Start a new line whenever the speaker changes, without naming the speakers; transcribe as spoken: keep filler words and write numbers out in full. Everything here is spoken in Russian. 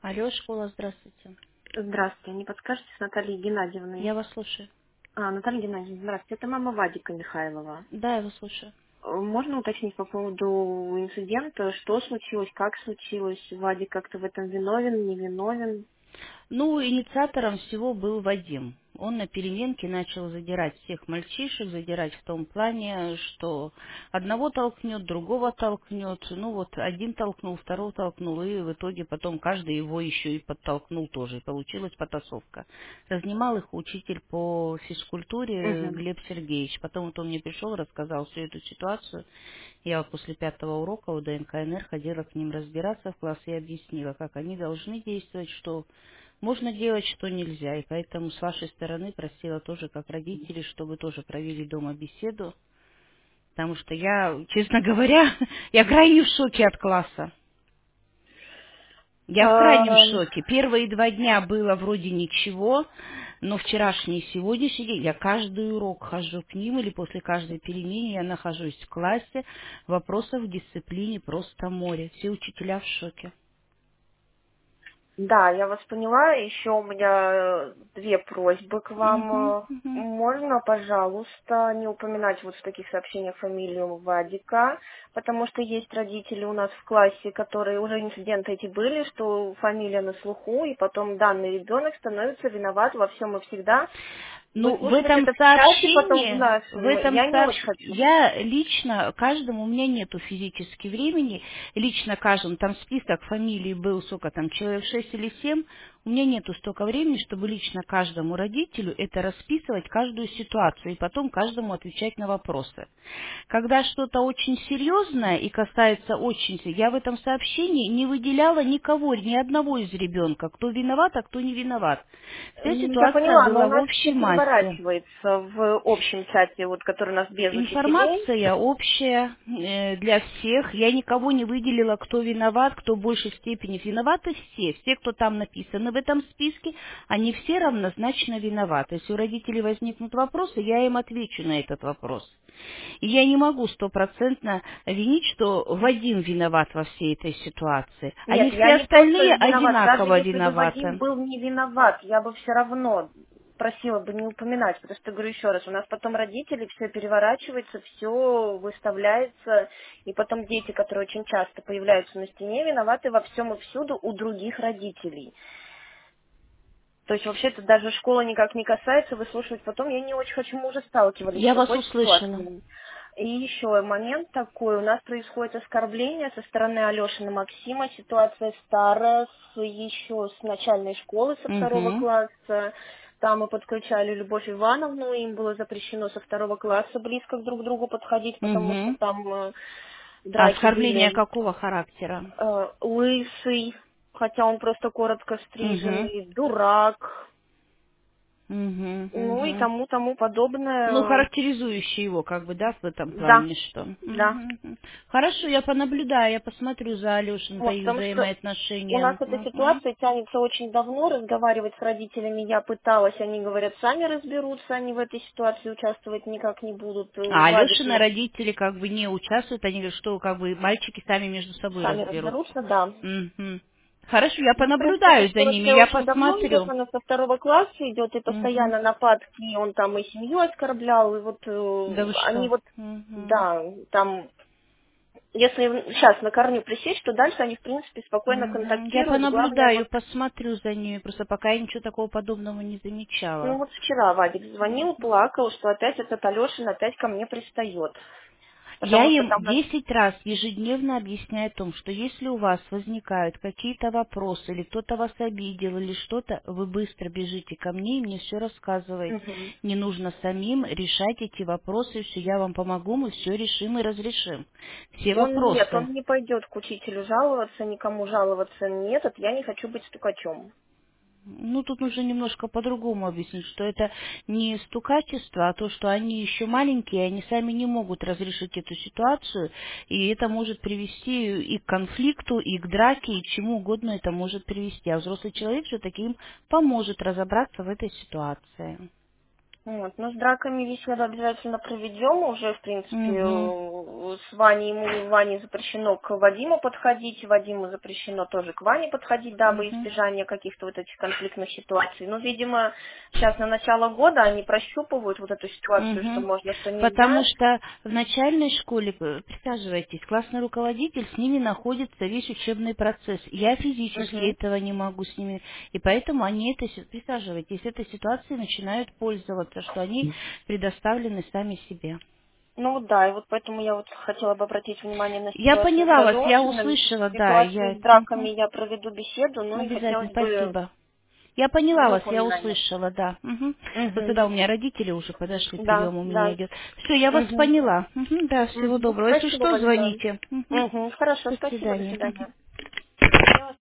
Алло, школа, здравствуйте.
Здравствуйте, не подскажете с Натальей
Я
Геннадьевной?
вас слушаю.
А, Наталья Геннадьевна, здравствуйте, это мама Вадика Михайлова.
Да, я вас слушаю.
Э, Можно уточнить по поводу инцидента, что случилось, как случилось, Вадик как-то в этом виновен, не виновен?
Ну, инициатором всего был Вадим. Он на переменке начал задирать всех мальчишек, задирать в том плане, что одного толкнет, другого толкнет. Ну вот один толкнул, второго толкнул, и в итоге потом каждый его еще и подтолкнул тоже. И получилась потасовка. Разнимал их учитель по физкультуре
Угу.
Глеб Сергеевич. Потом вот он мне пришел, рассказал всю эту ситуацию. Я вот после пятого урока у ДНК-НР ходила к ним разбираться в класс и объяснила, как они должны действовать, что можно делать, что нельзя. И поэтому с вашей стороны просила тоже, как родители, чтобы тоже провели дома беседу. Потому что я, честно говоря, я крайне в шоке от класса. Я в крайнем шоке. Первые два дня было вроде ничего, но вчерашний и сегодняшний день я каждый урок хожу к ним или после каждой перемены я нахожусь в классе. Вопросов в дисциплине просто море. Все учителя в шоке.
Да, я вас поняла. Еще у меня э, две просьбы к
Мгм,
вам. Э,
мгм.
Можно, пожалуйста, не упоминать вот в таких сообщениях фамилию Вадика, потому что есть родители у нас в классе, которые уже инциденты эти были, что фамилия на слуху, и потом данный ребенок становится виноват во всем и всегда.
Ну, в
Выслушивать
этом
это в чате потом в
сообщении, в
нашем
этом
я не очень
сообщении,
хочу.
я лично, каждому, у меня нету физически времени, лично каждому, там список фамилий был, сколько там, человек шесть или семь, у меня нету столько времени, чтобы лично каждому родителю это расписывать, каждую ситуацию, и потом каждому отвечать на вопросы. Когда что-то очень серьезное и касается очень... се- Я в этом сообщении не выделяла никого, ни одного из ребенка, кто виноват, а кто не виноват. Вся
М, Я
ситуация
поняла, но у
была в
нас все
общей массе.
переворачивается в общем чате, вот который у нас без учителей.
Информация общая э, для всех. Я никого не выделила, кто виноват, кто в большей степени. Виноваты все. Все, кто там написаны в этом списке, они все равнозначно виноваты. Если у родителей возникнут вопросы, я им отвечу на этот вопрос. И я не могу стопроцентно винить, что Вадим виноват во всей этой ситуации.
Нет,
Они
я
все
не то, что
остальные
виноват. Даже
одинаково
если бы Вадим
виноваты.
был не виноват, я бы все равно просила бы не упоминать, потому что, говорю еще раз, у нас потом родители, все переворачивается, все выставляется, и потом дети, которые очень часто появляются на стене, виноваты во всем и всюду у других родителей. То есть вообще-то даже школа никак не касается, выслушивать потом я не очень хочу, мы уже сталкивались с
Я вас
такой
услышала.
ситуацией. И еще момент такой, у нас происходит оскорбление со стороны Алешина Максима, ситуация старая, с, еще с начальной школы, со второго
Угу.
класса. Там мы подключали Любовь Ивановну, им было запрещено со второго класса близко друг к другу подходить, потому что
Угу.
там э,
А
драки
оскорбления
были.
какого характера?
Э, лысый, хотя он просто коротко
Угу.
стриженный, дурак,
Угу.
ну и
Угу.
тому тому
Ну,
подобное.
характеризующие его, как бы, да, в этом
Да,
плане, что.
да.
Мгм. Хорошо, я понаблюдаю, я посмотрю за Алешин по
Вот,
их
потому что у нас
взаимоотношениям.
эта
Мгм.
ситуация тянется очень давно, разговаривать с родителями я пыталась, они говорят, сами разберутся, они в этой ситуации участвовать никак не будут. Э,
А
Вадик,
Алешины
ну,
родители как бы не участвуют, они говорят, что как бы мальчики сами между собой
сами
разберутся.
разберутся, да.
Мгм. Хорошо, я
Ну, просто эта
понаблюдаю за ними,
ситуация
я
очень давно идет,
посмотрю.
она со второго класса идет, и
Мгм.
постоянно нападки, и он там и семью оскорблял, и вот
Да
э,
вы
они
что?
вот,
Мгм.
да, там если сейчас на корню пресечь, то дальше они, в принципе, спокойно
Мгм. Я
контактируют. Главное, вот,
понаблюдаю, посмотрю за ними, просто пока я ничего такого подобного не
ну
замечала.
вот вчера Вадик звонил, плакал, что опять этот Алешин опять ко мне пристает.
Я
Потому что
им
там нас...
десять раз ежедневно объясняю о том, что если у вас возникают какие-то вопросы, или кто-то вас обидел, или что-то, вы быстро бежите ко мне и мне все рассказываете.
Мгм.
Не нужно самим решать эти вопросы, все, я вам помогу, мы все решим и разрешим. Все
Он нет,
вопросы.
он не пойдет к учителю жаловаться, никому жаловаться нет, это я не хочу быть стукачом.
Ну, тут нужно немножко по-другому объяснить, что это не стукачество, а то, что они еще маленькие, они сами не могут разрешить эту ситуацию, и это может привести и к конфликту, и к драке, и к чему угодно это может привести. А взрослый человек все-таки им поможет разобраться в этой ситуации.
Вот. Ну, с драками беседу обязательно проведем. Уже, в принципе,
Угу.
э, с Ваней, ему Ване запрещено к Вадиму подходить, Вадиму запрещено тоже к Ване подходить, дабы
Угу.
избежания каких-то вот этих конфликтных ситуаций. Ну, видимо, сейчас на начало года они прощупывают вот эту ситуацию, что
Угу.
можно, что
Потому
нельзя.
что в начальной школе, э, присаживайтесь, классный руководитель, с ними находится весь учебный процесс. Я физически
Угу.
этого не могу с ними. И поэтому они этой, си- присаживайтесь, этой ситуацией начинают пользоваться, что они предоставлены сами себе.
Ну вот да, и вот поэтому я вот хотела бы обратить внимание на
Я
ситуацию с
поняла вас, я
Алешиным,
услышала, да,
ситуацию
я
с драками
мгм,
я проведу беседу, ну и
обязательно,
хотелось бы
спасибо. Я поняла
в
вас, я
упоминание.
услышала, да. Мгм. Вот
Угу.
тогда у меня родители уже подошли,
Да,
прием у меня
да.
идет. Все, я вас
Угу.
поняла. Мгм, да, всего
Мгм.
доброго. Если
Спасибо
что,
большое.
звоните. Мгм.
Угу. Хорошо,
До
спасибо, до
свидания. Мгм.
свидания. Я вас